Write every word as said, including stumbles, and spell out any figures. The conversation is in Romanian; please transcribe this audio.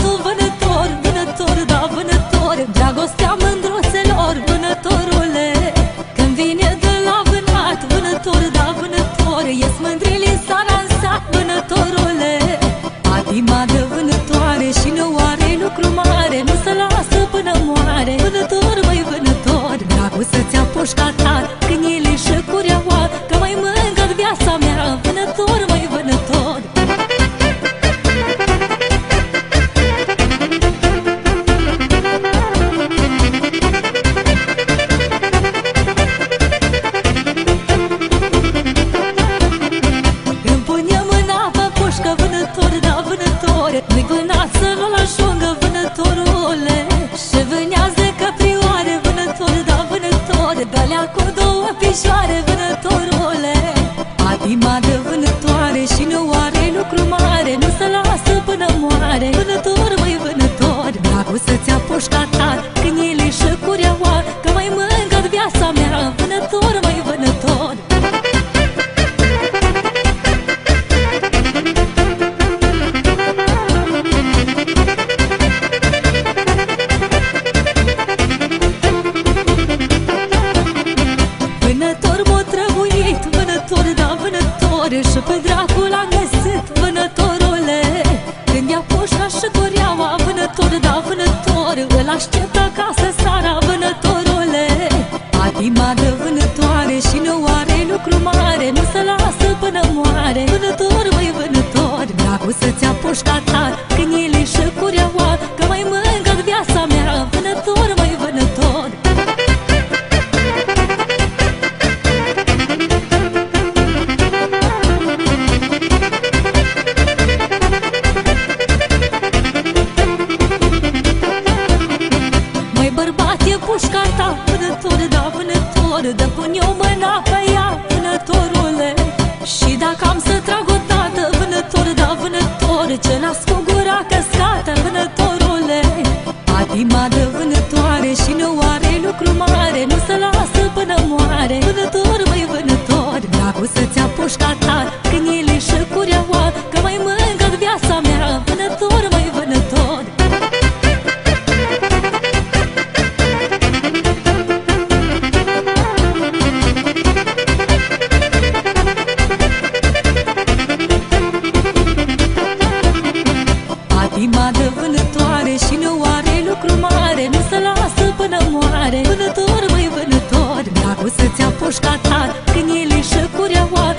vânător, vânător, da, vânător, dragostea mândruțelor, vânătorule. Când vine de la vânat, vânător, da, vânător, ies mândrile sara în sat, vânătorule. Patima de vânătoare și nu are lucru mare, nu se lasă până moare. Vânător, măi vânător, dragul să-ți apușca tar, când el și cureaua, că mai mângă-t viața mea. Vânător, măi vânător. Îmi pune mâna pe pușcă, vânător, da, vânător, nu-i vânat să nu-l ajungă, vânătorule. Și vânează căprioare, vânător, da, vânător, de-alea cu două picioare, vânătorule. Patima de vânătoare și nu are lucru mare, nu se lasă până moare. Vânător, măi vânător, dragul să-ți apușca tar, când el și cureaua, că mai mângă-t viața mea. Vânător, măi vânător. Vânător m-a trăbuit, vânător, da, vânător, și pe dracul am găsit, vânătorule. Când ia pușca și cureaua, vânător, da, vânător, îl aștept acasă seara, vânătorule. Patima de vânătoare și nu are lucru mare, nu se lasă până moare. Vânător, măi vânător, dragul să-ți apușca tar, când el și cureaua, că mai mângă-t viața mea. Vânător, măi vânător. Măi bărbate, pușca ta, vânător, da, vânător, dă pun eu mâna pe ea, vânătorule. Și dacă am să trag o dată, vânător, da, vânător, ce las cu gura căscată, vânătorule. Patima de vânătoare și nu are lucru mare, nu se lasă până moare. Vânător, măi vânător, dragul să-ți apușca tar, când el și cureaua, că mai mângă-t viața mea. Vânător, măi vânător. Patima de vânătoare și nu are lucru mare, nu se lasă până moare. Vânător, măi vânător, dragul să-ți apușca tar, când el și cureaua,